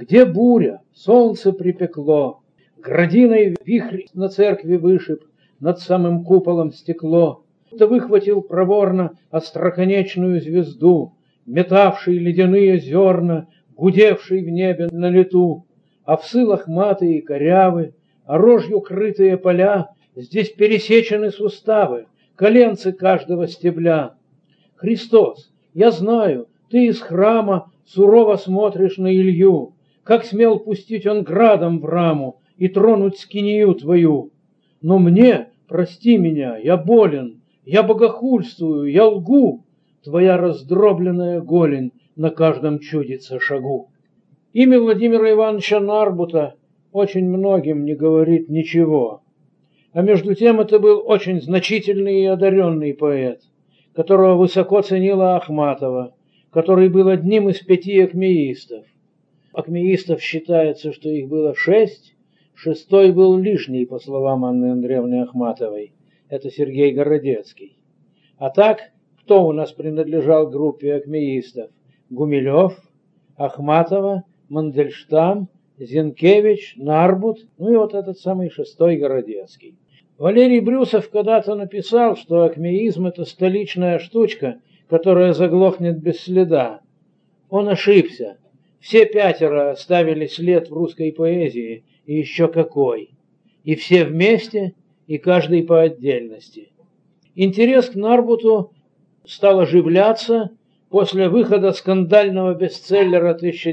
Где буря, солнце припекло, градиной вихрь на церкви вышиб, над самым куполом стекло. Будто выхватил проворно остроконечную звезду, метавший ледяные зерна, гудевший в небе на лету. А в сылах маты и корявы, а рожью крытые поля, здесь пересечены суставы, коленцы каждого стебля. Христос, я знаю, ты из храма сурово смотришь на Илью, как смел пустить он градом в раму и тронуть скинию твою. Но мне, прости меня, я болен, я богохульствую, я лгу, твоя раздробленная голень на каждом чудится шагу. Имя Владимира Ивановича Нарбута очень многим не говорит ничего. А между тем это был очень значительный и одаренный поэт, которого высоко ценила Ахматова, который был одним из 5 акмеистов. Акмеистов считается, что их было 6, 6-й был лишний, по словам Анны Андреевны Ахматовой. Это Сергей Городецкий. А так, кто у нас принадлежал к группе акмеистов? Гумилев, Ахматова, Мандельштам, Зинкевич, Нарбут, ну и вот этот самый 6-й Городецкий. Валерий Брюсов когда-то написал, что акмеизм – это столичная штучка, которая заглохнет без следа. Он ошибся. Все 5 оставили след в русской поэзии, и еще какой. И все вместе, и каждый по отдельности. Интерес к Нарбуту стал оживляться после выхода скандального бестселлера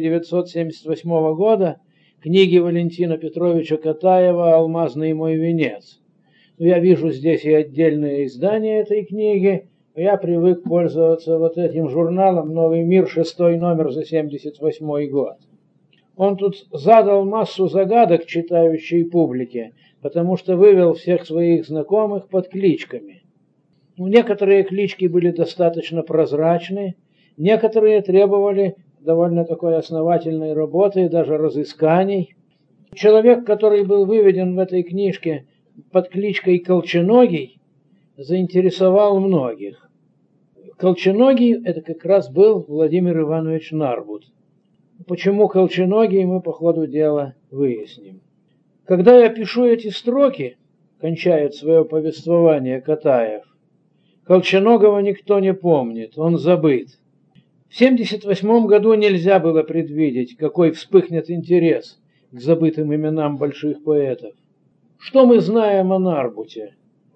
1978 года книги Валентина Петровича Катаева «Алмазный мой венец». Я вижу здесь и отдельное издание этой книги. Я привык пользоваться вот этим журналом «Новый мир», 6-й номер за 1978 год. Он тут задал массу загадок читающей публике, потому что вывел всех своих знакомых под кличками. Некоторые клички были достаточно прозрачны, некоторые требовали довольно такой основательной работы и даже разысканий. Человек, который был выведен в этой книжке под кличкой Колченогий, заинтересовал многих. Колченогий – это как раз был Владимир Иванович Нарбут. Почему Колченогий, мы по ходу дела выясним. Когда я пишу эти строки, кончает свое повествование Катаев, Колченогова никто не помнит, он забыт. В 1978 году нельзя было предвидеть, какой вспыхнет интерес к забытым именам больших поэтов. Что мы знаем о Нарбуте?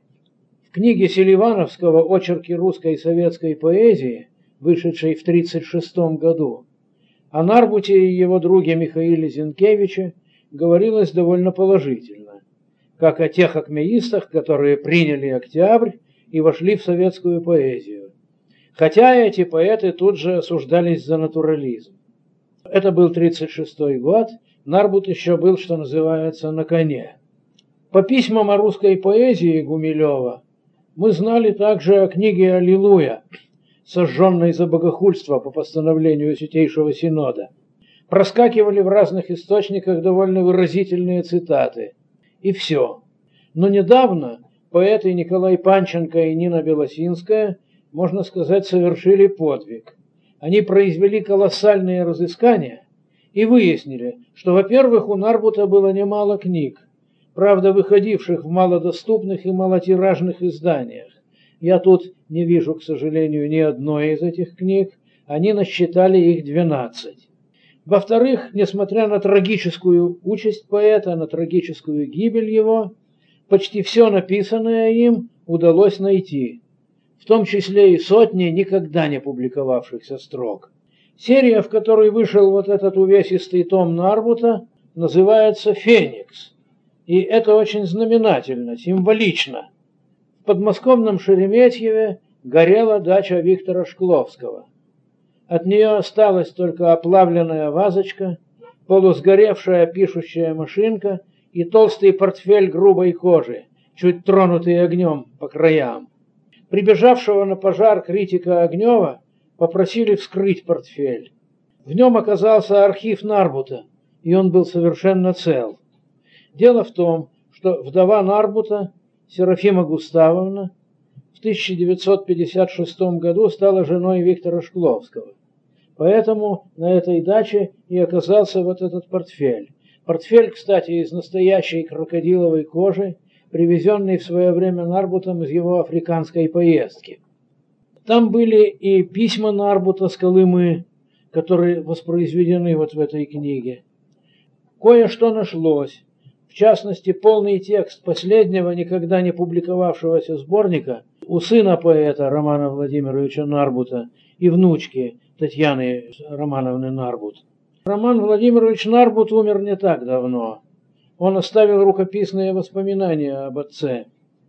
В книге Селивановского «Очерки русской и советской поэзии», вышедшей в 1936 году, о Нарбуте и его друге Михаиле Зинкевиче говорилось довольно положительно, как о тех акмеистах, которые приняли Октябрь и вошли в советскую поэзию. Хотя эти поэты тут же осуждались за натурализм. Это был 1936 год, Нарбут еще был, что называется, на коне. По письмам о русской поэзии Гумилева мы знали также о книге «Аллилуйя», сожженной за богохульство по постановлению Святейшего Синода. Проскакивали в разных источниках довольно выразительные цитаты. И все. Но недавно поэты Николай Панченко и Нина Белосинская, можно сказать, совершили подвиг. Они произвели колоссальные разыскания и выяснили, что, во-первых, у Нарбута было немало книг, правда, выходивших в малодоступных и малотиражных изданиях. Я тут не вижу, к сожалению, ни одной из этих книг, они насчитали их 12. Во-вторых, несмотря на трагическую участь поэта, на трагическую гибель его, почти все написанное им удалось найти, в том числе и сотни никогда не публиковавшихся строк. Серия, в которой вышел вот этот увесистый том Нарбута, называется «Феникс». И это очень знаменательно, символично. В подмосковном Шереметьеве горела дача Виктора Шкловского. От нее осталась только оплавленная вазочка, полусгоревшая пишущая машинка и толстый портфель грубой кожи, чуть тронутый огнем по краям. Прибежавшего на пожар критика Огнева попросили вскрыть портфель. В нем оказался архив Нарбута, и он был совершенно цел. Дело в том, что вдова Нарбута, Серафима Густавовна, в 1956 году стала женой Виктора Шкловского. Поэтому на этой даче и оказался вот этот портфель. Портфель, кстати, из настоящей крокодиловой кожи, привезенный в свое время Нарбутом из его африканской поездки. Там были и письма Нарбута с Колымы, которые воспроизведены вот в этой книге. Кое-что нашлось. В частности, полный текст последнего, никогда не публиковавшегося сборника у сына поэта Романа Владимировича Нарбута и внучки Татьяны Романовны Нарбут. Роман Владимирович Нарбут умер не так давно. Он оставил рукописные воспоминания об отце.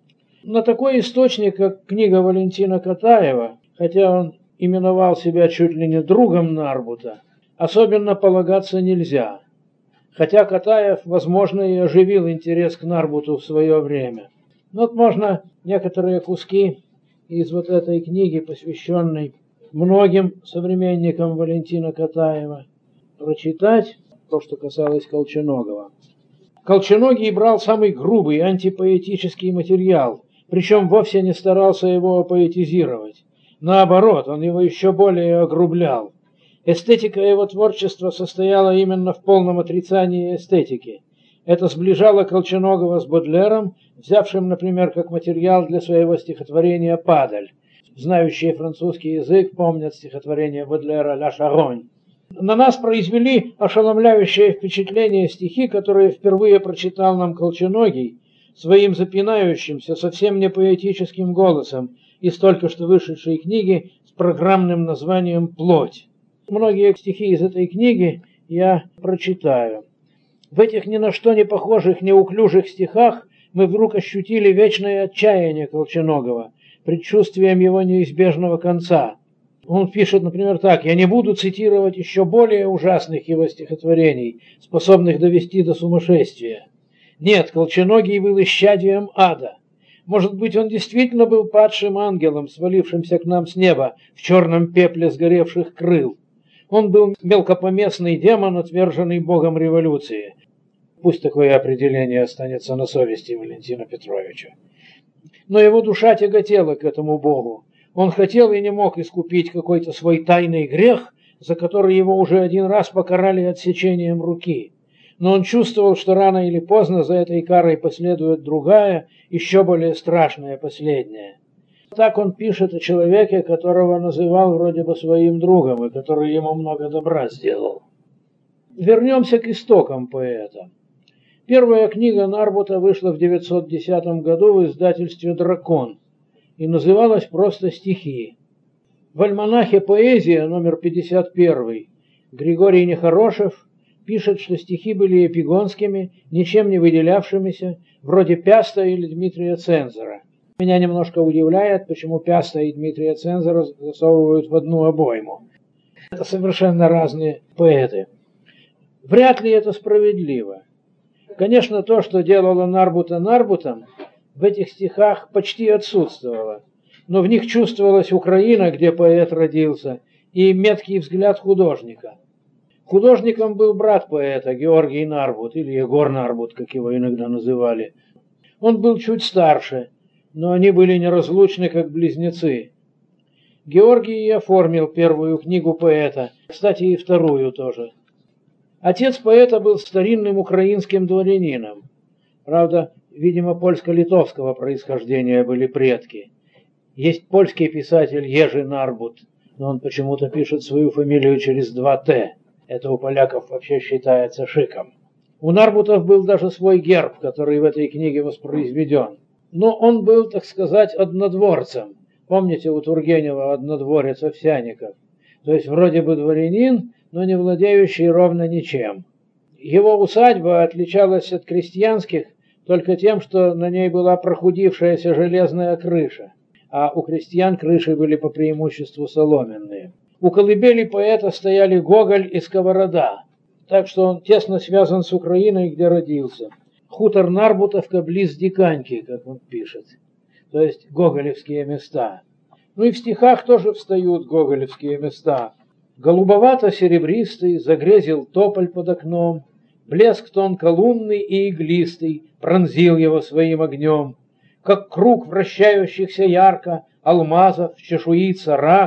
На такой источник, как книга Валентина Катаева, хотя он именовал себя чуть ли не другом Нарбута, особенно полагаться нельзя. Хотя Катаев, возможно, и оживил интерес к Нарбуту в свое время. Но вот можно некоторые куски из вот этой книги, посвященной многим современникам Валентина Катаева, прочитать, то, что касалось Колченогова. Колченогий брал самый грубый антипоэтический материал, причем вовсе не старался его поэтизировать. Наоборот, он его еще более огрублял. Эстетика его творчества состояла именно в полном отрицании эстетики. Это сближало Колченогова с Бодлером, взявшим, например, как материал для своего стихотворения «Падаль». Знающие французский язык помнят стихотворение Бодлера «Ля Шаронь». На нас произвели ошеломляющее впечатление стихи, которые впервые прочитал нам Колченогий своим запинающимся, совсем не поэтическим голосом из только что вышедшей книги с программным названием «Плоть». Многие стихи из этой книги я прочитаю. В этих ни на что не похожих, неуклюжих стихах мы вдруг ощутили вечное отчаяние Колченогова, предчувствием его неизбежного конца. Он пишет, например, так: «Я не буду цитировать еще более ужасных его стихотворений, способных довести до сумасшествия. Нет, Колченогий был исчадием ада. Может быть, он действительно был падшим ангелом, свалившимся к нам с неба в черном пепле сгоревших крыл. Он был мелкопоместный демон, отверженный богом революции». Пусть такое определение останется на совести Валентина Петровича. Но его душа тяготела к этому богу. Он хотел и не мог искупить какой-то свой тайный грех, за который его уже один раз покарали отсечением руки. Но он чувствовал, что рано или поздно за этой карой последует другая, еще более страшная, последняя. Так он пишет о человеке, которого называл вроде бы своим другом и который ему много добра сделал. Вернемся к истокам поэта. Первая книга Нарбута вышла в 910 году в издательстве «Дракон» и называлась просто «Стихи». В альманахе «Поэзия» номер 51 Григорий Нехорошев пишет, что стихи были эпигонскими, ничем не выделявшимися, вроде Пяста или Дмитрия Цензора. Меня немножко удивляет, почему Пяста и Дмитрия Цензора засовывают в одну обойму. Это совершенно разные поэты. Вряд ли это справедливо. Конечно, то, что делало Нарбута Нарбутом, в этих стихах почти отсутствовало, но в них чувствовалась Украина, где поэт родился, и меткий взгляд художника. Художником был брат поэта, Георгий Нарбут, или Егор Нарбут, как его иногда называли. Он был чуть старше, но они были неразлучны, как близнецы. Георгий и оформил первую книгу поэта, кстати, и вторую тоже. Отец поэта был старинным украинским дворянином. Правда, видимо, польско-литовского происхождения были предки. Есть польский писатель Ежи Нарбут, но он почему-то пишет свою фамилию через 2 «Т». Это у поляков вообще считается шиком. У Нарбутов был даже свой герб, который в этой книге воспроизведен. Но он был, так сказать, однодворцем. Помните, у Тургенева однодворец Овсянников? То есть вроде бы дворянин, но не владеющий ровно ничем. Его усадьба отличалась от крестьянских только тем, что на ней была прохудившаяся железная крыша, а у крестьян крыши были по преимуществу соломенные. У колыбели поэта стояли Гоголь и Сковорода, так что он тесно связан с Украиной, где родился. Хутор Нарбутовка близ Диканьки, как он пишет, то есть гоголевские места. Ну и в стихах тоже встают гоголевские места. Голубовато-серебристый загрезил тополь под окном, блеск тонко лунный и иглистый пронзил его своим огнем. Как круг вращающихся ярко алмазов чешуится рак,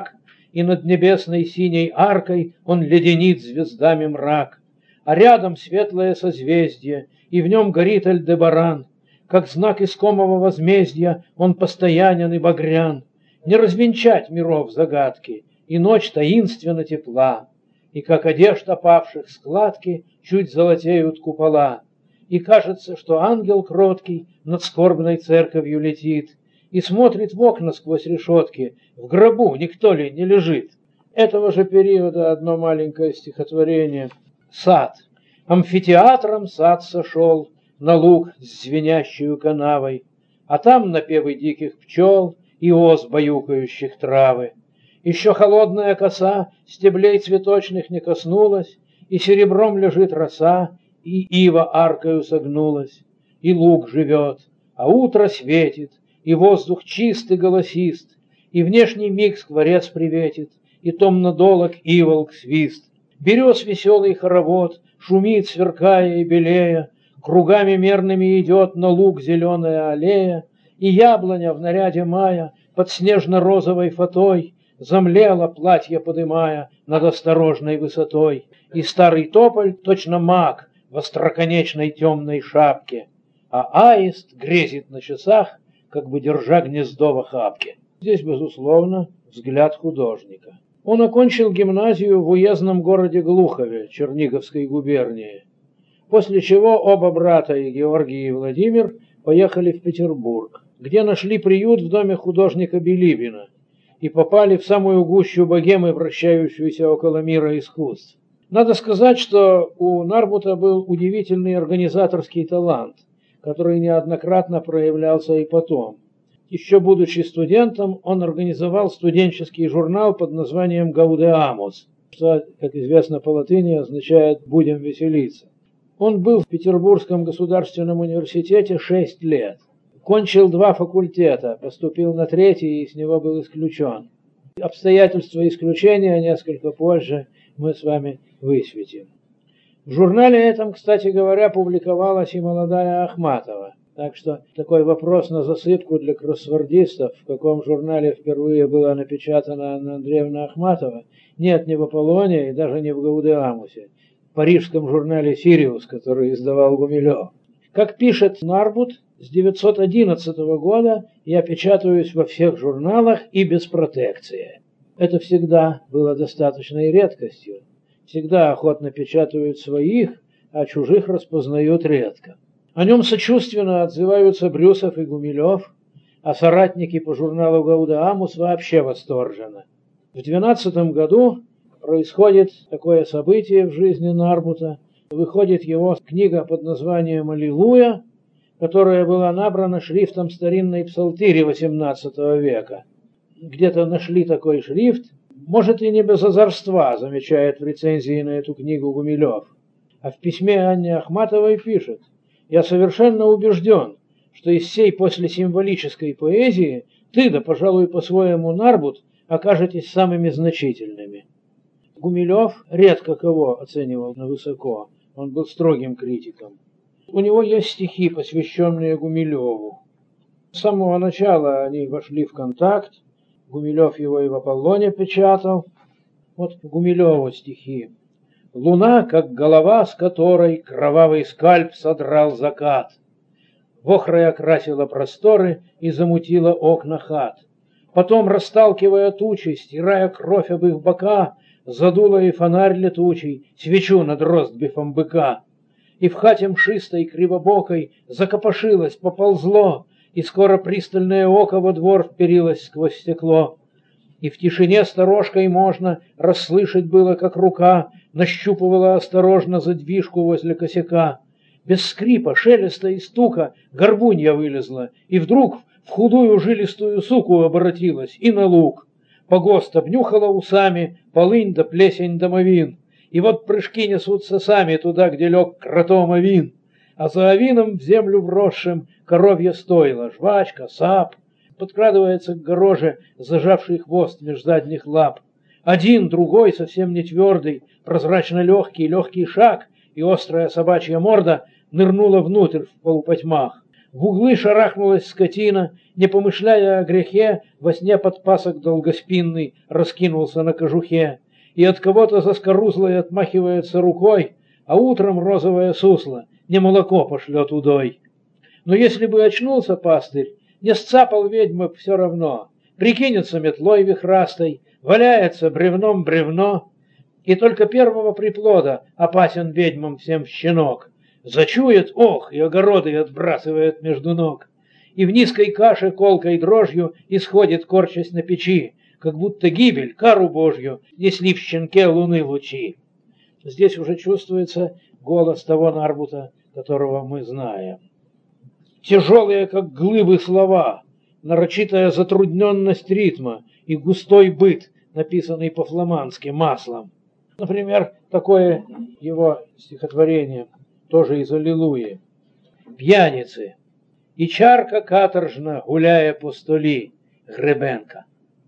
и над небесной синей аркой он леденит звездами мрак. А рядом светлое созвездие, и в нем горит Альдебаран. Как знак искомого возмездия он постоянен и багрян. Не развенчать миров загадки, и ночь таинственно тепла, и как одежд опавших складки чуть золотеют купола. И кажется, что ангел кроткий над скорбной церковью летит и смотрит в окна сквозь решетки, в гробу никто ли не лежит. Этого же периода одно маленькое стихотворение «Сад». Амфитеатром сад сошел на луг с звенящей канавой, а там напевы диких пчел и ос, баюкающих травы. Еще холодная коса стеблей цветочных не коснулась, и серебром лежит роса, и ива аркою согнулась, и луг живет, а утро светит, и воздух чист и голосист, и внешний миг скворец приветит, и томно долог иволк свист. Берез веселый хоровод шумит, сверкая и белея, кругами мерными идет на луг зеленая аллея, и яблоня в наряде мая под снежно-розовой фатой замлела, платье подымая над осторожной высотой, и старый тополь, точно маг, в остроконечной темной шапке, а аист грезит на часах, как бы держа гнездо в охапке. Здесь, безусловно, взгляд художника. Он окончил гимназию в уездном городе Глухове Черниговской губернии, после чего оба брата, и Георгий и Владимир, поехали в Петербург, где нашли приют в доме художника Билибина и попали в самую гущу богемы, вращающуюся около мира искусств. Надо сказать, что у Нарбута был удивительный организаторский талант, который неоднократно проявлялся и потом. Еще будучи студентом, он организовал студенческий журнал под названием «Гаудеамус», что, как известно по латыни, означает «будем веселиться». Он был в Петербургском государственном университете 6 лет. Кончил 2 факультета, поступил на 3-й и с него был исключен. Обстоятельства исключения несколько позже мы с вами высветим. В журнале этом, кстати говоря, публиковалась и молодая Ахматова. Так что такой вопрос на засыпку для кроссвордистов, в каком журнале впервые была напечатана Анна Андреевна Ахматова, нет ни в Аполлоне и даже не в Гаудеамусе, в парижском журнале «Сириус», который издавал Гумилев. Как пишет Нарбут, с 911 года я печатаюсь во всех журналах и без протекции. Это всегда было достаточной редкостью. Всегда охотно печатают своих, а чужих распознают редко. О нем сочувственно отзываются Брюсов и Гумилев, а соратники по журналу «Гаудеамус» вообще восторженно. В 12 году происходит такое событие в жизни Нарбута. Выходит его книга под названием «Аллилуйя», которая была набрана шрифтом старинной псалтири XVIII века. Где-то нашли такой шрифт, может и не без озорства, замечает в рецензии на эту книгу Гумилев. А в письме Анне Ахматовой пишет: «Я совершенно убежден, что из всей послесимволической поэзии ты, да, пожалуй, по-своему, Нарбут, окажетесь самыми значительными». Гумилев редко кого оценивал высоко, он был строгим критиком. У него есть стихи, посвященные Гумилеву. С самого начала они вошли в контакт, Гумилев его и в «Аполлоне» печатал. Вот Гумилеву стихи. «Луна, как голова, с которой кровавый скальп содрал закат, вохрой окрасила просторы и замутила окна хат. Потом, расталкивая тучи, стирая кровь об их бока, задула и фонарь летучий, свечу над ростбифом быка. И в хате мшистой, кривобокой, закопошилось, поползло, и скоро пристальное око во двор вперилось сквозь стекло. И в тишине сторожкой можно расслышать было, как рука нащупывала осторожно задвижку возле косяка. Без скрипа, шелеста и стука горбунья вылезла, и вдруг в худую жилистую суку обратилась и на луг. Погост обнюхала усами полынь да плесень домовин, и вот прыжки несутся сами туда, где лег кротом овин. А за овином в землю вросшим коровье стойло, жвачка, сап. Подкрадывается к гороже зажавший хвост меж задних лап. Один, другой, совсем не твердый, прозрачно легкий шаг, и острая собачья морда нырнула внутрь в полупотьмах. В углы шарахнулась скотина, не помышляя о грехе, во сне подпасок долгоспинный раскинулся на кожухе, и от кого-то заскорузлой отмахивается рукой, а утром розовое сусло не молоко пошлет удой. Но если бы очнулся пастырь, не сцапал ведьмы все равно, прикинется метлой вихрастой, валяется бревном бревно, и только первого приплода опасен ведьмам всем щенок. Зачует, ох, и огороды отбрасывает между ног. И в низкой каше колкой дрожью исходит, корчась на печи, как будто гибель, кару Божью, несли в щенке луны лучи. Здесь уже чувствуется голос того Нарбута, которого мы знаем. Тяжелые, как глыбы, слова, нарочитая затрудненность ритма и густой быт, написанный по-фламандски маслом. Например, такое его стихотворение, тоже из «Аллилуйи». «Пьяницы, и чарка каторжна, гуляя по столі» Гребенка.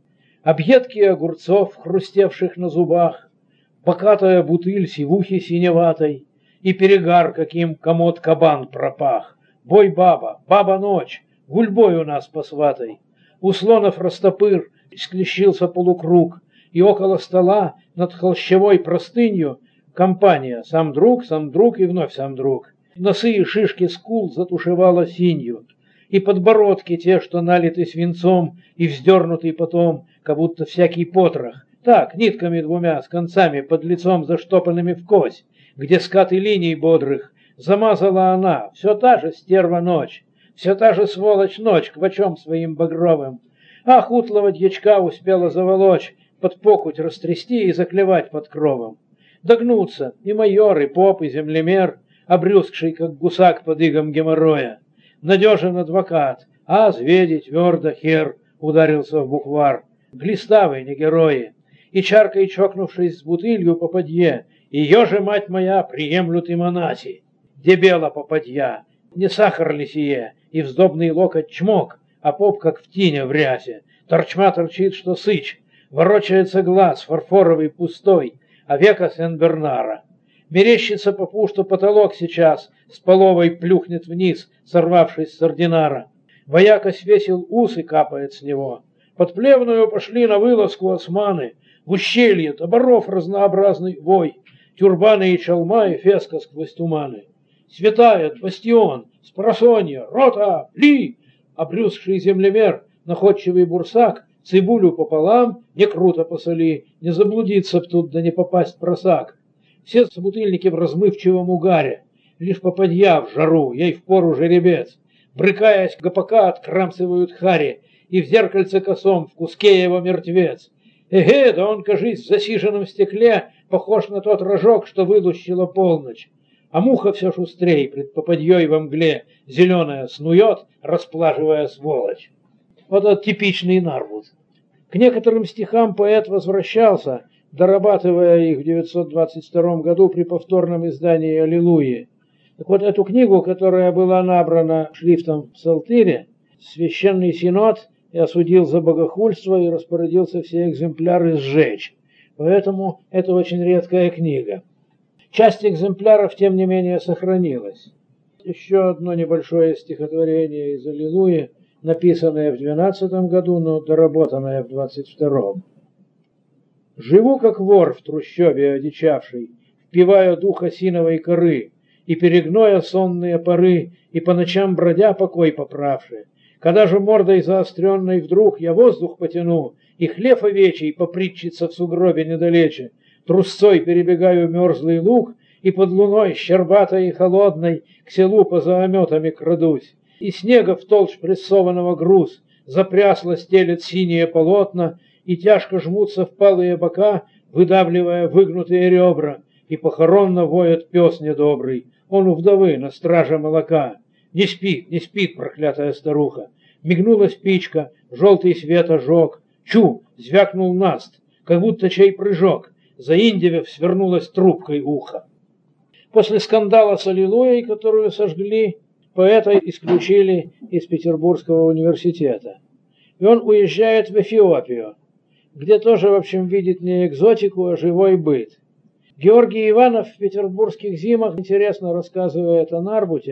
Объедки огурцов, хрустевших на зубах, покатая бутыль сивухи синеватой, и перегар, каким комод-кабан пропах. Бой баба, баба ночь, гульбой у нас посватай. У слонов растопыр склещился полукруг, и около стола над холщевой простынью компания, сам друг и вновь сам друг. Носы и шишки скул затушевала синью, и подбородки те, что налиты свинцом и вздернутый потом, как будто всякий потрох, так, нитками двумя, с концами под лицом заштопанными в кость, где скаты линий бодрых, замазала она, все та же стерва ночь, все та же сволочь ночь квачом своим багровым. Ах, утлого дьячка успела заволочь, под покуть растрясти и заклевать под кровом. Догнутся и майор, и поп, и землемер, обрюзгший, как гусак под игом геморроя. Надежен адвокат, а зведи твердо хер ударился в буквар. Глиставы, не герои. И чаркой чокнувшись с бутылью попадье, ее же, мать моя, приемлют и монаси. Дебела попадья, не сахар ли сие, и вздобный локоть чмок, а поп как в тине в рясе. Торчма торчит, что сыч, ворочается глаз, фарфоровый пустой, а века Сен-Бернара. Мерещится попу, что потолок сейчас с половой плюхнет вниз, сорвавшись с ординара. Вояка свесил ус и капает с него. Под Плевную пошли на вылазку османы, в ущелье таборов разнообразный вой, тюрбаны и чалма, и феска сквозь туманы. Светает бастион, спросонья, рота, ли! Обрюзгший землемер, находчивый бурсак, цибулю пополам, не круто посоли, не заблудиться б тут, да не попасть просак. Все собутыльники в размывчивом угаре, лишь попадья в жару, ей впору жеребец. Брыкаясь, гопака открамсывают хари, и в зеркальце косом в куске его мертвец. Эге, да он, кажись, в засиженном стекле похож на тот рожок, что вылущила полночь. А муха все шустрей пред попадьей во мгле зеленая снует, расплаживая сволочь. Вот этот типичный Нарбут. К некоторым стихам поэт возвращался, дорабатывая их в 922 году при повторном издании «Аллилуйи». Так вот, эту книгу, которая была набрана шрифтом в Псалтире, Священный Синод и осудил за богохульство и распорядился все экземпляры сжечь. Поэтому это очень редкая книга. Часть экземпляров, тем не менее, сохранилась. Еще одно небольшое стихотворение из «Аллилуйи», написанное в 12 году, но доработанное в 22-м. «Живу, как вор в трущобе одичавший, впивая дух осиновой коры, и перегноя сонные поры, и по ночам бродя покой поправши. Когда же мордой заостренной вдруг я воздух потяну, и хлев овечий попритчится в сугробе недалече, трусцой перебегаю мерзлый луг, и под луной, щербатой и холодной, к селу поза ометами крадусь. И снега в толщ прессованного груз, запрясло стелет синие полотна, и тяжко жмутся впалые бока, выдавливая выгнутые ребра, и похоронно воет пес недобрый, он у вдовы на страже молока. Не спит проклятая старуха. Мигнула спичка, желтый свет ожег. Чу, звякнул наст, как будто чей прыжок. Заиндевев свернулась трубкой ухо. После скандала с «Аллилуйей», которую сожгли, поэта исключили из Петербургского университета. И он уезжает в Эфиопию, где тоже, в общем, видит не экзотику, а живой быт. Георгий Иванов в «Петербургских зимах» интересно рассказывает о Нарбуте,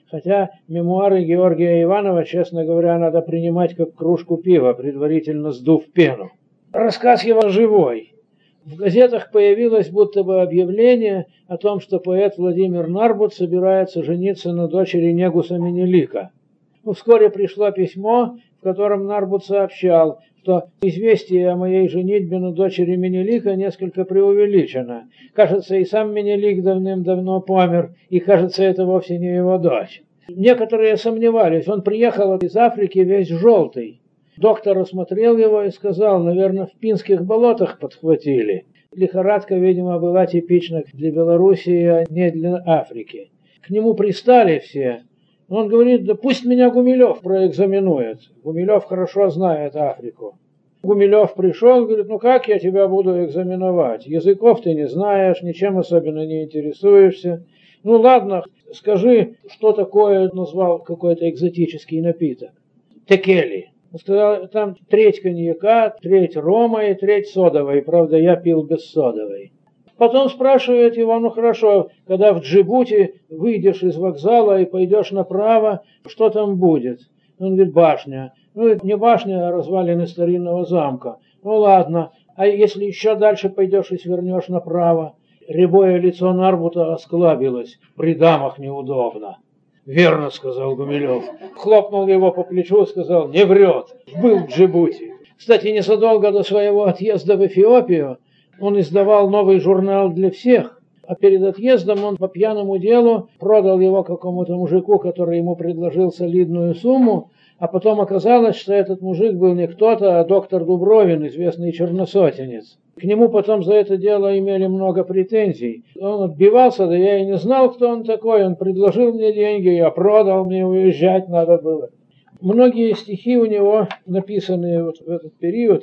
хотя мемуары Георгия Иванова, честно говоря, надо принимать как кружку пива, предварительно сдув пену. Рассказ его живой. В газетах появилось будто бы объявление о том, что поэт Владимир Нарбут собирается жениться на дочери Негуса Менелика. Вскоре пришло письмо, в котором Нарбут сообщал, что известие о моей женитьбе на дочери Менелика несколько преувеличено. Кажется, и сам Менелик давным-давно помер, и, кажется, это вовсе не его дочь. Некоторые сомневались, он приехал из Африки весь желтый. Доктор осмотрел его и сказал, наверное, в Пинских болотах подхватили. Лихорадка, видимо, была типична для Белоруссии, а не для Африки. К нему пристали все. Он говорит, да пусть меня Гумилев проэкзаменует. Гумилев хорошо знает Африку. Гумилев пришел, говорит, ну как я тебя буду экзаменовать? Языков ты не знаешь, ничем особенно не интересуешься. Ну ладно, скажи, что такое, назвал какой-то экзотический напиток. Текели. Он сказал, там треть коньяка, треть рома и треть содовой. Правда, я пил без содовой. Потом спрашивает его, ну хорошо, когда в Джибути выйдешь из вокзала и пойдешь направо, что там будет? Он говорит, башня. Ну, это не башня, а развалины старинного замка. Ну ладно, а если еще дальше пойдешь и свернешь направо? Рябое лицо Нарбута осклабилось, при дамах неудобно. «Верно», — сказал Гумилев. Хлопнул его по плечу, сказал, «не врет, был в Джибути». Кстати, незадолго до своего отъезда в Эфиопию он издавал новый журнал для всех, а перед отъездом он по пьяному делу продал его какому-то мужику, который ему предложил солидную сумму, а потом оказалось, что этот мужик был не кто-то, а доктор Дубровин, известный черносотенец. К нему потом за это дело имели много претензий. Он отбивался, да я и не знал, кто он такой. Он предложил мне деньги, я продал, мне уезжать надо было. Многие стихи у него, написанные вот в этот период,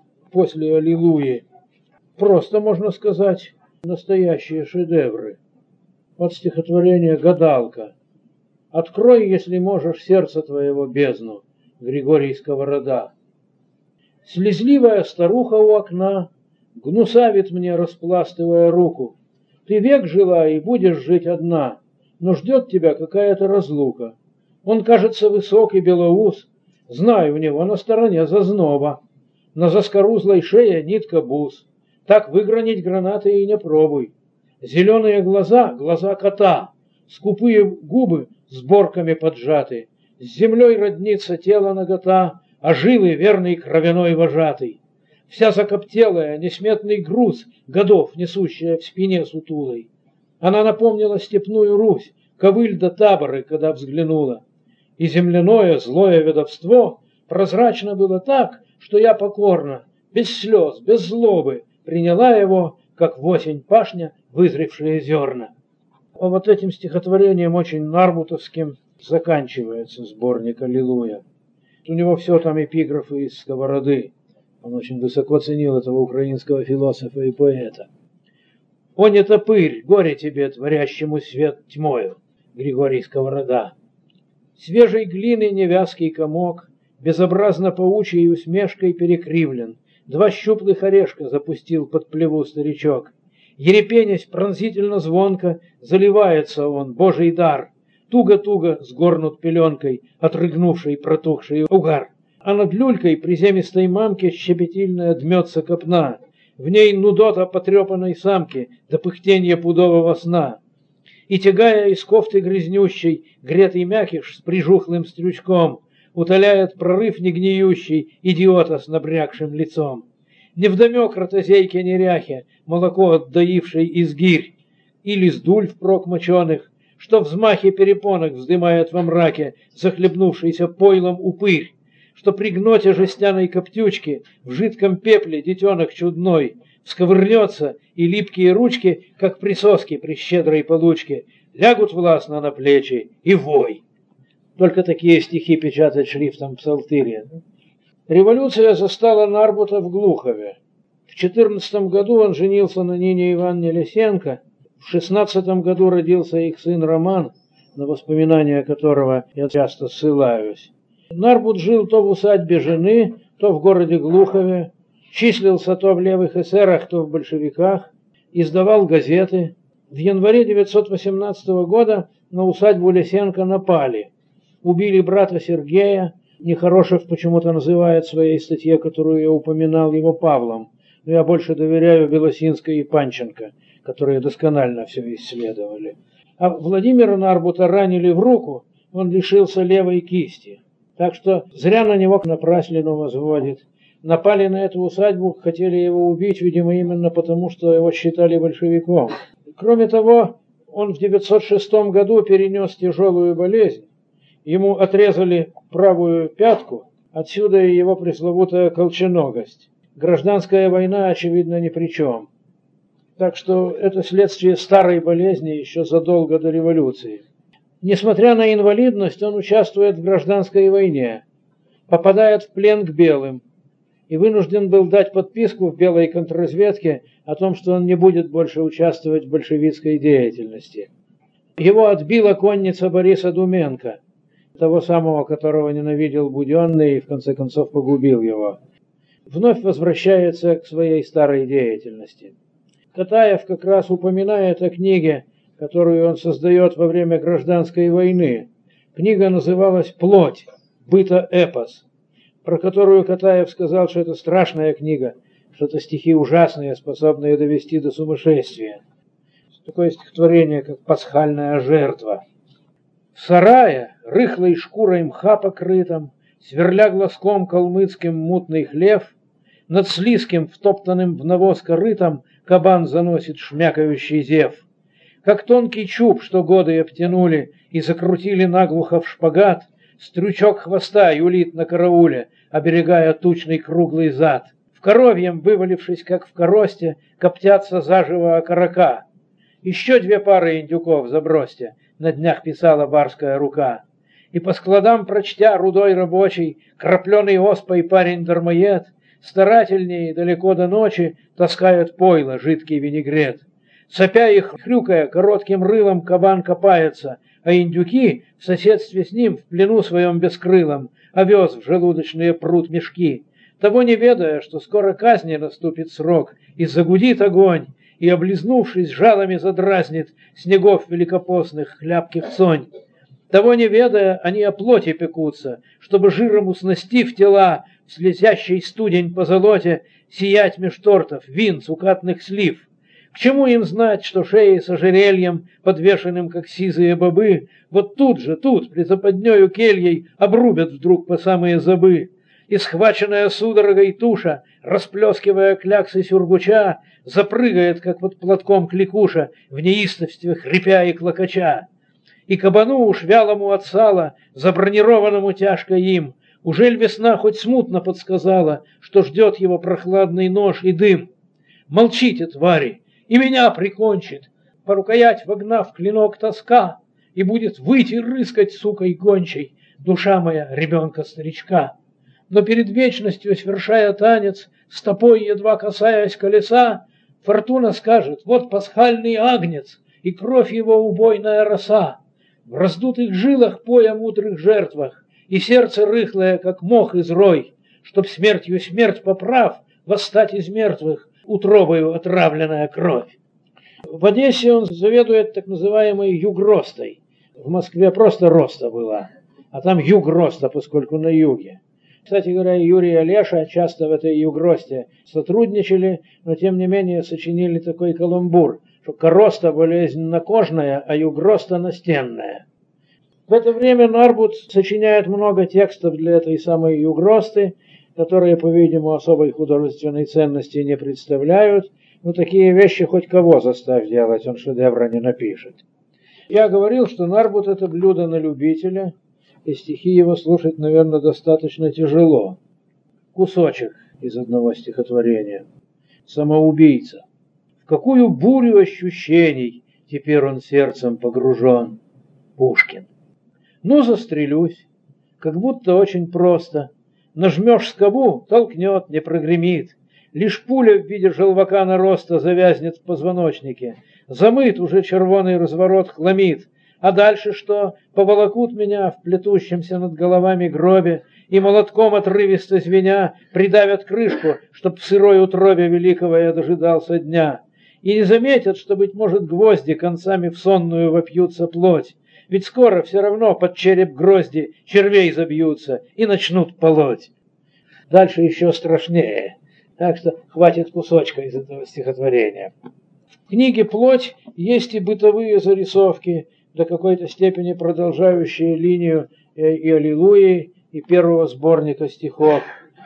после «Аллилуйи», просто, можно сказать, настоящие шедевры. Вот стихотворение «Гадалка». «Открой, если можешь, сердце твоего бездну», Григорий Сковорода. Слезливая старуха у окна гнусавит мне, распластывая руку. Ты век жила и будешь жить одна, но ждет тебя какая-то разлука. Он кажется высок и белоус, знаю, у него на стороне зазноба. На заскорузлой шее нитка бус, так выгранить гранаты и не пробуй. Зеленые глаза, глаза кота, скупые губы с борками поджаты, с землей роднится тело нагота, а жилы верный кровяной вожатый. Вся закоптелая, несметный груз годов, несущая в спине сутулой. Она напомнила степную Русь, ковыль до таборы, когда взглянула. И земляное злое ведовство прозрачно было так, что я покорно, без слез, без злобы, приняла его, как в осень пашня, вызревшие зерна. А вот этим стихотворением очень нарбутовским заканчивается сборник «Аллилуйя». У него все там эпиграфы из Сковороды. Он очень высоко ценил этого украинского философа и поэта. «О, не топырь, горе тебе, творящему свет тьмою», Григорий Сковорода. Свежей глины невязкий комок, безобразно паучьей усмешкой перекривлен. Два щуплых орешка запустил под плеву старичок. Ерепенясь пронзительно звонко, заливается он, божий дар. Туго-туго сгорнут пеленкой, отрыгнувший протухший угар. А над люлькой приземистой мамки щепетильная дмется копна. В ней нудота потрепанной самки до пыхтенья пудового сна. И, тягая из кофты грязнющей, гретый мякиш с прижухлым стрючком, утоляет прорыв негниющий идиота с набрякшим лицом. Невдомек ротозейке неряхе, молоко отдаившей из гирь, или сдуль впрок моченых, что взмахи перепонок вздымает во мраке захлебнувшийся пойлом упырь, что при гноте жестяной коптючки в жидком пепле детенок чудной всковырнется, и липкие ручки, как присоски при щедрой получке, лягут властно на плечи и вой. Только такие стихи печатать шрифтом псалтыря. Революция застала Нарбута в Глухове. В 14 году он женился на Нине Ивановне Лисенко. В 16 году родился их сын Роман, на воспоминания которого я часто ссылаюсь. Нарбут жил то в усадьбе жены, то в городе Глухове, числился то в левых эсерах, то в большевиках, издавал газеты. В январе 918 года на усадьбу Лисенко напали. Убили брата Сергея. Нехорошев почему-то называет в своей статье, которую я упоминал, его Павлом. Но я больше доверяю Белосинской и Панченко, которые досконально все исследовали. А Владимира Нарбута ранили в руку, он лишился левой кисти. Так что зря на него напраслину возводит. Напали на эту усадьбу, хотели его убить, видимо, именно потому, что его считали большевиком. Кроме того, он в 906 году перенес тяжелую болезнь. Ему отрезали правую пятку, отсюда и его пресловутая колченогость. Гражданская война, очевидно, ни при чем. Так что это следствие старой болезни еще задолго до революции. Несмотря на инвалидность, он участвует в гражданской войне, попадает в плен к белым и вынужден был дать подписку в белой контрразведке о том, что он не будет больше участвовать в большевистской деятельности. Его отбила конница Бориса Думенко, того самого, которого ненавидел Буденный и в конце концов погубил его. Вновь возвращается к своей старой деятельности. Катаев как раз упоминает о книге, которую он создает во время гражданской войны. Книга называлась «Плоть. Быто-эпос», про которую Катаев сказал, что это страшная книга, что это стихи ужасные, способные довести до сумасшествия. Такое стихотворение, как «Пасхальная жертва». В сарае, рыхлой шкурой мха покрытом, сверля глазком калмыцким мутный хлев, над слизким, втоптанным в навоз корытом, кабан заносит шмякающий зев. Как тонкий чуб, что годы обтянули и закрутили наглухо в шпагат, стрючок хвоста юлит на карауле, оберегая тучный круглый зад. В коровьем, вывалившись как в коросте, коптятся заживо окорока. Еще 2 пары индюков забросьте, на днях писала барская рука. И по складам прочтя рудой рабочий, крапленый оспой парень-дармоед, старательнее далеко до ночи таскает пойло жидкий винегрет. Сопя и хрюкая, коротким рылом кабан копается, а индюки в соседстве с ним в плену своем бескрылом овес в желудочные прут мешки, того не ведая, что скоро казни наступит срок, и загудит огонь, и, облизнувшись, жалами задразнит снегов великопостных хлябких сонь. Того не ведая, они о плоти пекутся, чтобы жиром уснастив тела, в слезящий студень по золоте сиять меж тортов, вин, цукатных слив. К чему им знать, что шеи с ожерельем, подвешенным, как сизые бобы, вот тут же, при западнёю кельей, обрубят вдруг по самые зобы, и схваченная судорогой туша, расплескивая кляксы сюргуча, запрыгает, как под платком кликуша, в неистовстве хрипя и клокоча. И кабану уж вялому от сала, забронированному тяжко им, ужель весна хоть смутно подсказала, что ждет его прохладный нож и дым? Молчите, твари, и меня прикончит, по рукоять вогнав клинок тоска, и будет выть и рыскать сукой гончей душа моя ребенка-старичка. Но перед вечностью, свершая танец, стопой едва касаясь колеса, фортуна скажет: вот пасхальный агнец, и кровь его убойная роса. В раздутых жилах поя мудрых жертвах, и сердце рыхлое, как мох из рой, чтоб смертью смерть поправ, восстать из мертвых, утробою отравленная кровь. В Одессе он заведует так называемой югростой. В Москве просто роста была, а там югроста, поскольку на юге. Кстати говоря, Юрий и Олеша часто в этой югросте сотрудничали, но тем не менее сочинили такой каламбур, что короста болезнь накожная, а югроста настенная. В это время Нарбут сочиняет много текстов для этой самой югросты, которые, по-видимому, особой художественной ценности не представляют, но такие вещи хоть кого заставь делать, он шедевра не напишет. Я говорил, что Нарбут — это блюдо на любителя, и стихи его слушать, наверное, достаточно тяжело. Кусочек из одного стихотворения. «Самоубийца. В какую бурю ощущений теперь он сердцем погружен?» Пушкин. Ну, застрелюсь, как будто очень просто. Нажмешь скобу — толкнет, не прогремит. Лишь пуля в виде желвака нароста завязнет в позвоночнике. Замыт уже червоный разворот хламид. А дальше что? Поволокут меня в плетущемся над головами гробе и молотком отрывисто звеня придавят крышку, чтоб в сырой утробе великого я дожидался дня. и не заметят, что, быть может, гвозди концами в сонную вопьются плоть. Ведь скоро все равно под череп грозди червей забьются и начнут полоть. Дальше еще страшнее, так что хватит кусочка из этого стихотворения. В книге «Плоть» есть и бытовые зарисовки, до какой-то степени продолжающие линию и «Аллилуйи», и первого сборника стихов.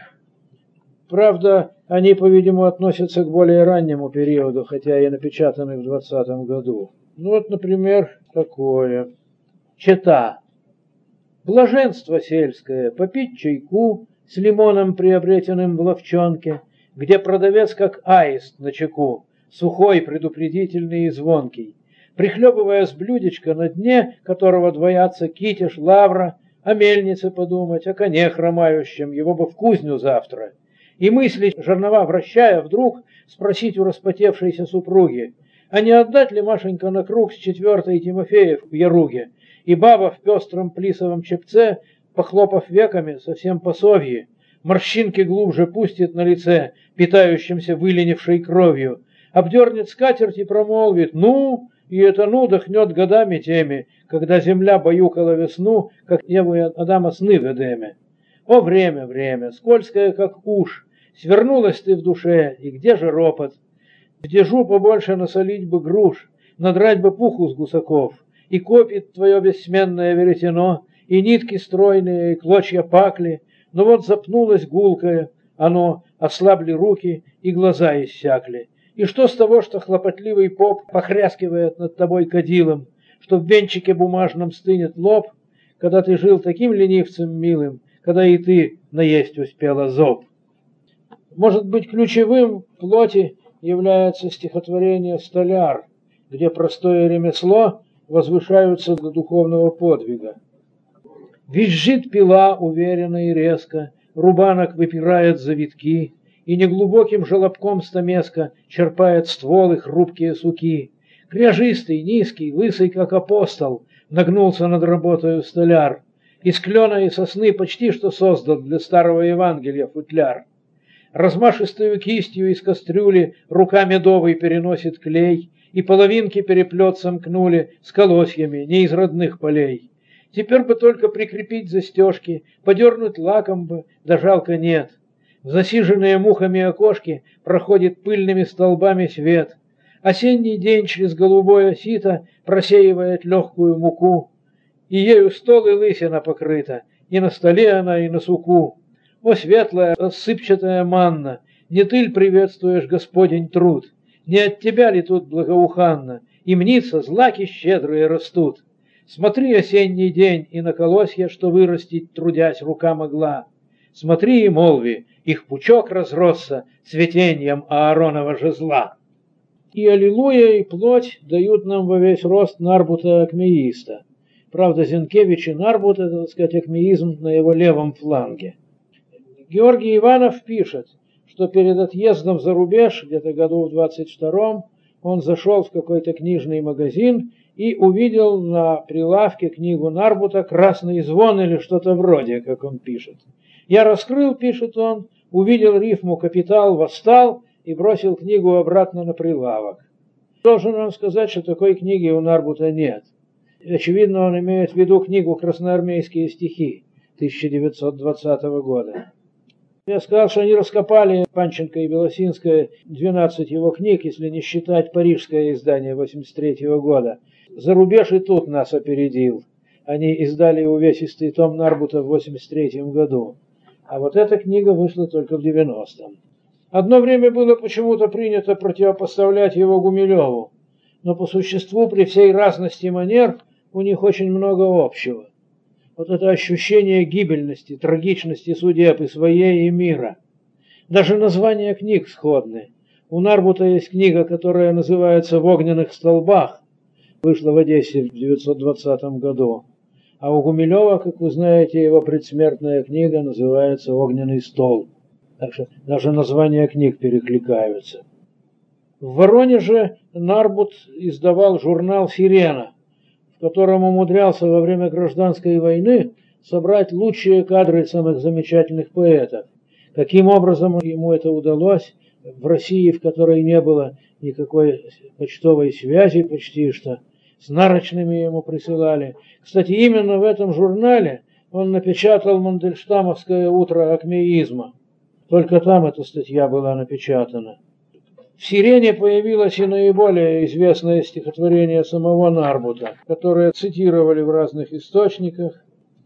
Правда, они, по-видимому, относятся к более раннему периоду, хотя и напечатаны в 20 году. Ну вот, например, такое. Чета. Блаженство сельское, попить чайку с лимоном, приобретенным в ловчонке, где продавец как аист на чеку, сухой, предупредительный и звонкий, прихлебывая с блюдечка, на дне которого двоятся китиш, лавра, о мельнице подумать, о коне хромающем, его бы в кузню завтра. И мысли, жернова вращая, вдруг спросить у распотевшейся супруги, а не отдать ли Машенька на круг с 4-й Тимофеев в Яруге, и баба в пестром плисовом чепце, похлопав веками, совсем посовье, морщинки глубже пустит на лице, питающимся выленившей кровью, обдернет скатерть и промолвит «ну», и это «ну» дохнет годами теми, когда земля баюкала весну, как Еву Адама сны в Эдеме. О, время, время, скользкое, как уж, свернулась ты в душе, и где же ропот? В дежу побольше насолить бы груш, надрать бы пуху с гусаков, и копит твое бессменное веретено, и нитки стройные, и клочья пакли, но вот запнулось гулкое, оно, ослабли руки, и глаза иссякли. И что с того, что хлопотливый поп похряскивает над тобой кадилом, что в венчике бумажном стынет лоб, когда ты жил таким ленивцем милым, когда и ты наесть успела зоб? Может быть, ключевым в «Плоти» является стихотворение «Столяр», где простое ремесло возвышаются до духовного подвига. Визжит пила уверенно и резко, рубанок выпирает завитки, и неглубоким желобком стамеска черпает ствол и хрупкие суки. Кряжистый, низкий, лысый, как апостол, нагнулся над работою столяр. Из клена и сосны почти что создал для старого Евангелия футляр. Размашистую кистью из кастрюли рука медовой переносит клей, и половинки переплет сомкнули с колосьями не из родных полей. Теперь бы только прикрепить застежки, подернуть лаком бы, да жалко нет. В засиженные мухами окошки проходит пыльными столбами свет. Осенний день через голубое сито просеивает легкую муку, и ею стол и лысина покрыта, и на столе она, и на суку. О, светлая, рассыпчатая манна, не ты ль приветствуешь Господень труд? Не от тебя ли тут благоуханно, и мнится злаки щедрые растут? Смотри, осенний день, и на колосья, что вырастить, трудясь, рука могла. Смотри и молви, их пучок разросся цветением Ааронова жезла. И «Аллилуйя», и «Плоть» дают нам во весь рост Нарбута-акмеиста. Правда, Зенкевич и Нарбут — это, так сказать, акмеизм на его левом фланге. Георгий Иванов пишет, что перед отъездом за рубеж, где-то году в 22-м, он зашел в какой-то книжный магазин и увидел на прилавке книгу Нарбута «Красный звон» или что-то вроде, как он пишет. Я раскрыл, пишет он, увидел рифму «Капитал восстал» и бросил книгу обратно на прилавок. Должен вам сказать, что такой книги у Нарбута нет. Очевидно, он имеет в виду книгу «Красноармейские стихи» 1920 года. Я сказал, что они раскопали, Панченко и Белосинская, 12 его книг, если не считать парижское издание 1983 года. За рубеж и тут нас опередил. Они издали увесистый том Нарбута в 1983 году. А вот эта книга вышла только в 90-м. Одно время было почему-то принято противопоставлять его Гумилеву, но по существу при всей разности манер у них очень много общего. Вот это ощущение гибельности, трагичности судеб и своей, и мира. Даже названия книг сходны. У Нарбута есть книга, которая называется «В огненных столбах», вышла в Одессе в 1920 году. А у Гумилева, как вы знаете, его предсмертная книга называется «Огненный стол». Так что даже названия книг перекликаются. В Воронеже Нарбут издавал журнал «Сирена», в котором умудрялся во время гражданской войны собрать лучшие кадры самых замечательных поэтов. Каким образом ему это удалось, в России, в которой не было никакой почтовой связи почти что, с нарочными ему присылали. Кстати, именно в этом журнале он напечатал Мандельштамовское «Утро акмеизма». Только там эта статья была напечатана. В «Сирене» появилось и наиболее известное стихотворение самого Нарбута, которое цитировали в разных источниках.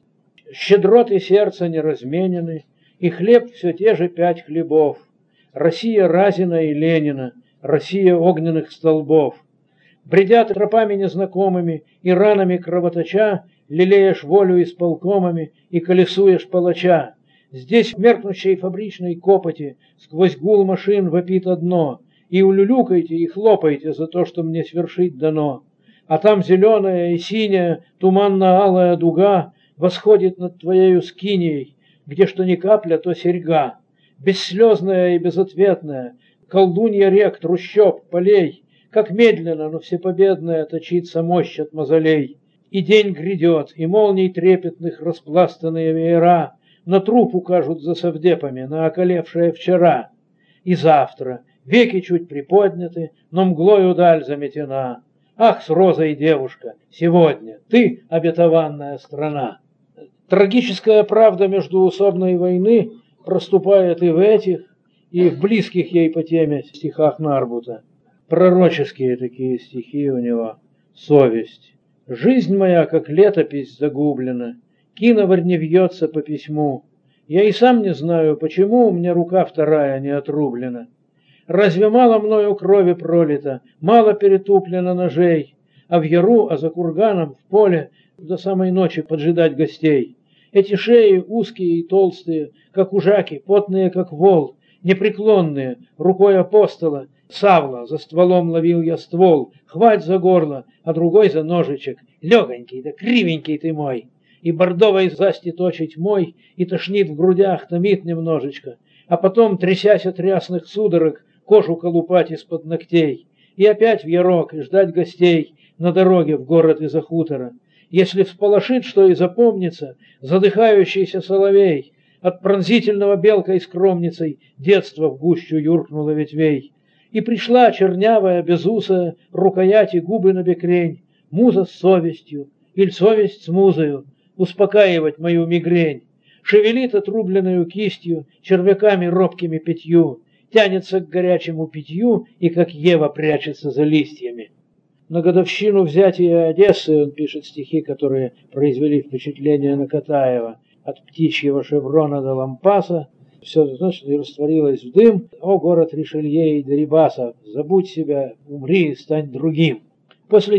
«Щедроты сердца не разменены, и хлеб все те же 5 хлебов. Россия Разина и Ленина, Россия огненных столбов. Бредя тропами незнакомыми и ранами кровоточа, лелеешь волю исполкомами и колесуешь палача. Здесь в меркнущей фабричной копоти сквозь гул машин вопит одно: и улюлюкайте, и хлопайте за то, что мне свершить дано. А там зеленая и синяя, туманно-алая дуга восходит над твоею скинией, где что ни капля, то серьга. Бесслезная и безответная, колдунья рек, трущоб, полей, как медленно, но всепобедная точится мощь от мозолей. И день грядет, и молний трепетных распластанные веера на труп укажут за совдепами, на околевшее вчера. И завтра веки чуть приподняты, но мглою даль заметена. Ах, с розой девушка, сегодня ты обетованная страна. Трагическая правда междуусобной войны проступает и в этих, и в близких ей по теме стихах Нарбута. Пророческие такие стихи у него. Совесть. Жизнь моя, как летопись, загублена, киноварь не вьется по письму. Я и сам не знаю, почему у меня рука вторая не отрублена. Разве мало мною крови пролито, мало перетуплено ножей, а в яру, а за курганом, в поле до самой ночи поджидать гостей. Эти шеи узкие и толстые, как ужаки, потные, как вол, непреклонные, рукой апостола, Савла, за стволом ловил я ствол, хвать за горло, а другой за ножичек. Легонький да кривенький ты мой. И бордовой засти точить мой, и тошнит в грудях, томит немножечко. А потом, трясясь от рясных судорог, кожу колупать из-под ногтей. И опять в ярок, и ждать гостей на дороге в город из-за хутора. Если всполошит, что и запомнится, задыхающийся соловей, от пронзительного белкой скромницей детство в гущу юркнуло ветвей. И пришла чернявая, безусая, рукояти губы набекрень, муза с совестью, иль совесть с музою, успокаивать мою мигрень. Шевелит отрубленную кистью, червяками робкими 5, тянется к горячему питью и, как Ева, прячется за листьями. На годовщину взятия Одессы он пишет стихи, которые произвели впечатление на Катаева. От птичьего шеврона до лампаса все, значит, и растворилось в дым. О, город Ришелье и Дерибаса, забудь себя, умри и стань другим. После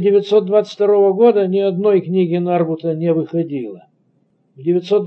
922 года ни одной книги Нарбута не выходило. В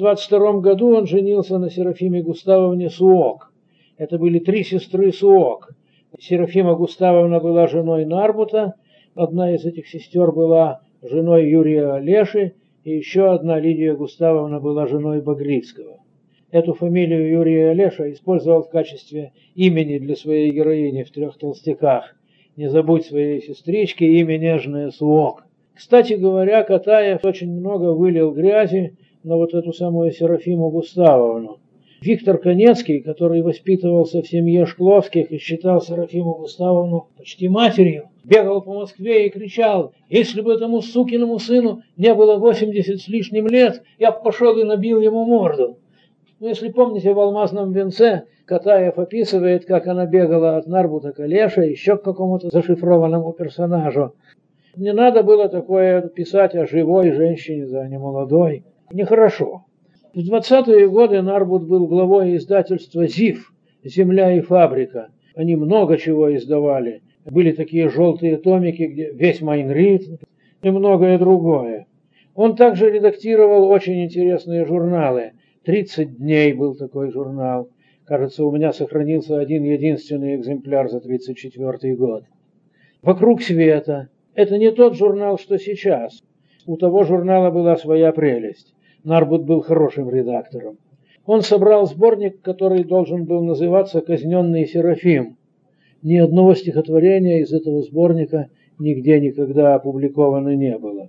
922 году он женился на Серафиме Густавовне Суок. Это были 3 сестры Суок. Серафима Густавовна была женой Нарбута, одна из этих сестер была женой Юрия Олеши, и еще одна, Лидия Густавовна, была женой Багрицкого. Эту фамилию Юрий Олеша использовал в качестве имени для своей героини в «Трех толстяках». Не забудь своей сестрички, имя нежное Суок. Кстати говоря, Катаев очень много вылил грязи на вот эту самую Серафиму Густавовну. Виктор Конецкий, который воспитывался в семье Шкловских и считал Серафиму Густавовну почти матерью, бегал по Москве и кричал: «Если бы этому сукиному сыну не было 80 с лишним лет, я бы пошел и набил ему морду». Ну, если помните, в «Алмазном венце» Катаев описывает, как она бегала от Нарбута к Олеше, еще к какому-то зашифрованному персонажу. Не надо было такое писать о живой женщине, а не молодой. Нехорошо. В 20-е годы Нарбут был главой издательства «ЗИФ» «Земля и фабрика». Они много чего издавали. Были такие желтые томики, где весь Майнрид и многое другое. Он также редактировал очень интересные журналы. «30 дней» был такой журнал. Кажется, у меня сохранился один единственный экземпляр за 1934 год. «Вокруг света». Это не тот журнал, что сейчас. У того журнала была своя прелесть. Нарбут был хорошим редактором. Он собрал сборник, который должен был называться «Казненный Серафим». Ни одного стихотворения из этого сборника нигде никогда опубликовано не было.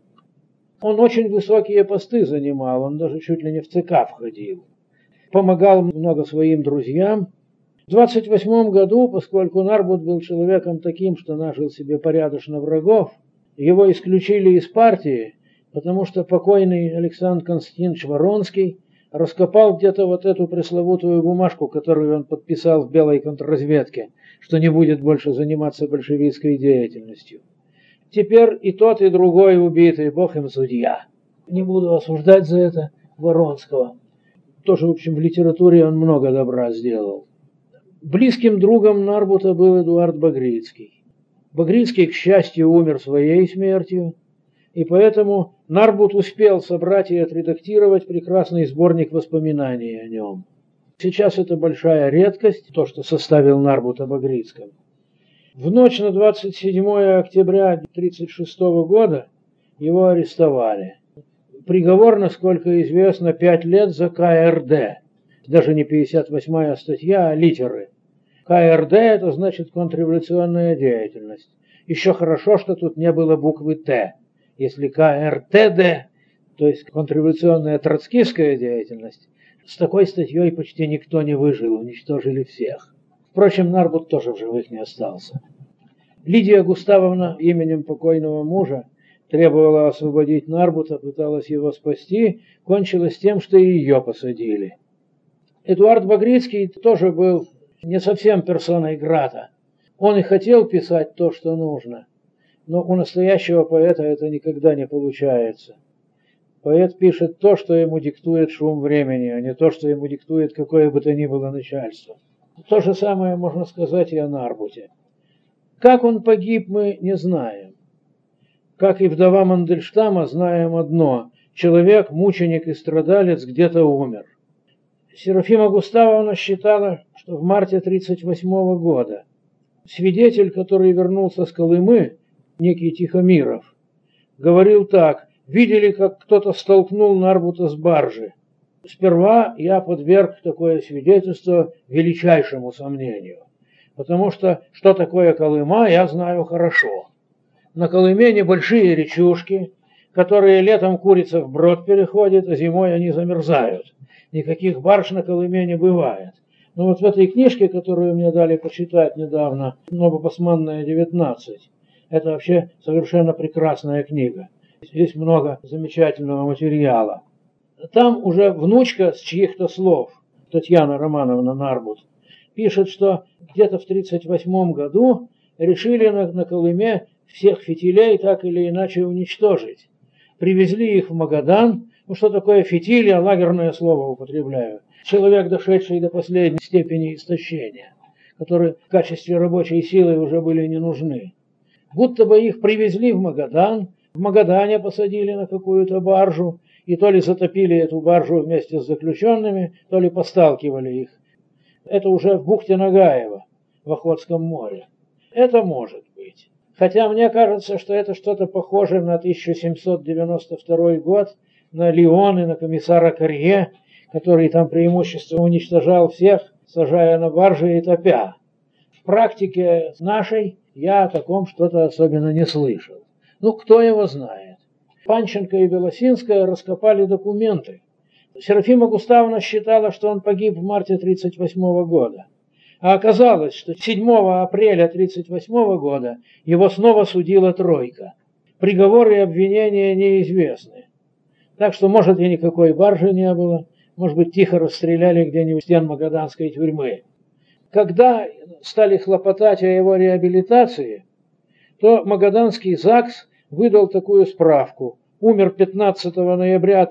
Он очень высокие посты занимал, он даже чуть ли не в ЦК входил. Помогал много своим друзьям. В 28 году, поскольку Нарбут был человеком таким, что нажил себе порядочно врагов, его исключили из партии, потому что покойный Александр Константинович Воронский раскопал где-то вот эту пресловутую бумажку, которую он подписал в белой контрразведке, что не будет больше заниматься большевистской деятельностью. Теперь и тот, и другой убиты, бог им судья. Не буду осуждать за это Воронского. Тоже, в общем, в литературе он много добра сделал. Близким другом Нарбута был Эдуард Багрицкий. Багрицкий, к счастью, умер своей смертью, и поэтому Нарбут успел собрать и отредактировать прекрасный сборник воспоминаний о нем. Сейчас это большая редкость, то, что составил Нарбут о Багрицком. В ночь на 27 октября 1936 года его арестовали. Приговор, насколько известно, 5 лет за КРД. Даже не 58-я статья, а литеры. КРД – это значит контрреволюционная деятельность. Еще хорошо, что тут не было буквы Т. Если КРТД, то есть контрреволюционная троцкистская деятельность, с такой статьей почти никто не выжил, уничтожили всех. Впрочем, Нарбут тоже в живых не остался. Лидия Густавовна именем покойного мужа требовала освободить Нарбута, пыталась его спасти, кончилось тем, что и ее посадили. Эдуард Багрицкий тоже был не совсем персоной грата. Он и хотел писать то, что нужно, но у настоящего поэта это никогда не получается. Поэт пишет то, что ему диктует шум времени, а не то, что ему диктует какое бы то ни было начальство. То же самое можно сказать и о Нарбуте. Как он погиб, мы не знаем. Как и вдова Мандельштама, знаем одно: человек, мученик и страдалец где-то умер. Серафима Густавовна считала, что в марте 1938 года свидетель, который вернулся с Колымы, некий Тихомиров, говорил так: видели, как кто-то столкнул Нарбута с баржи. Сперва я подверг такое свидетельство величайшему сомнению, потому что такое Колыма, я знаю хорошо. На Колыме небольшие речушки, которые летом курица вброд переходит, а зимой они замерзают. Никаких барж на Колыме не бывает. Но вот в этой книжке, которую мне дали почитать недавно, Новопосманная 19, это вообще совершенно прекрасная книга. Здесь много замечательного материала. Там уже внучка с чьих-то слов, Татьяна Романовна Нарбут, пишет, что где-то в 1938 году решили на Колыме всех фитилей так или иначе уничтожить. Привезли их в Магадан. Ну, что такое фитиль, я лагерное слово употребляю. Человек, дошедший до последней степени истощения, которые в качестве рабочей силы уже были не нужны. Будто бы их привезли в Магадан, в Магадане посадили на какую-то баржу, и то ли затопили эту баржу вместе с заключенными, то ли посталкивали их. Это уже в бухте Нагаева, в Охотском море. Это может быть. Хотя мне кажется, что это что-то похожее на 1792 год, на Лион и на комиссара Карье, который там преимущественно уничтожал всех, сажая на баржи и топя. В практике нашей я о таком что-то особенно не слышал. Ну, кто его знает. Панченко и Белосинская раскопали документы. Серафима Густавовна считала, что он погиб в марте 1938 года. А оказалось, что 7 апреля 1938 года его снова судила тройка. Приговоры и обвинения неизвестны. Так что, может, и никакой баржи не было, может быть, тихо расстреляли где-нибудь в стен магаданской тюрьмы. Когда стали хлопотать о его реабилитации, то магаданский ЗАГС выдал такую справку: умер 15 ноября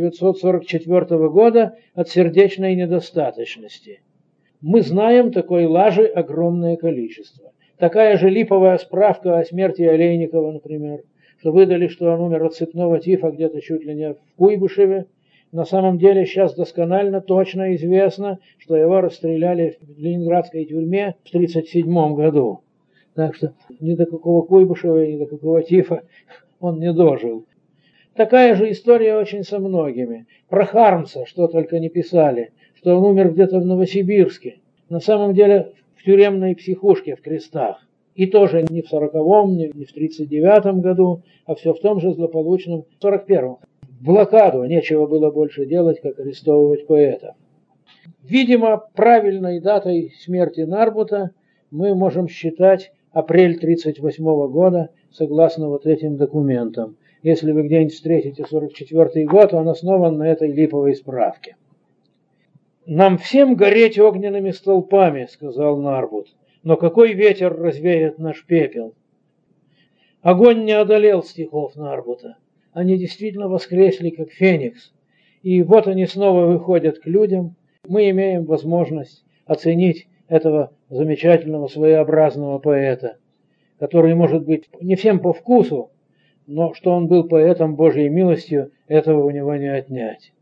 1944 года от сердечной недостаточности. Мы знаем такой лажи огромное количество. Такая же липовая справка о смерти Олейникова, например, что выдали, что он умер от цепного тифа где-то чуть ли не в Куйбышеве. На самом деле сейчас досконально точно известно, что его расстреляли в ленинградской тюрьме в 1937 году. Так что ни до какого Куйбышева, ни до какого тифа он не дожил. Такая же история очень со многими. Про Хармса, что только не писали, что он умер где-то в Новосибирске. На самом деле в тюремной психушке в Крестах. И тоже не в 40-м, не в 39-м году, а все в том же злополучном 41-м. В блокаду нечего было больше делать, как арестовывать поэтов. Видимо, правильной датой смерти Нарбута мы можем считать апрель 1938 года, согласно вот этим документам. Если вы где-нибудь встретите 1944 год, он основан на этой липовой справке. «Нам всем гореть огненными столпами», — сказал Нарбут, — «но какой ветер развеет наш пепел?» Огонь не одолел стихов Нарбута. Они действительно воскресли, как феникс. И вот они снова выходят к людям. Мы имеем возможность оценить этого замечательного своеобразного поэта, который, может быть, не всем по вкусу, но что он был поэтом Божьей милостью, этого у него не отнять.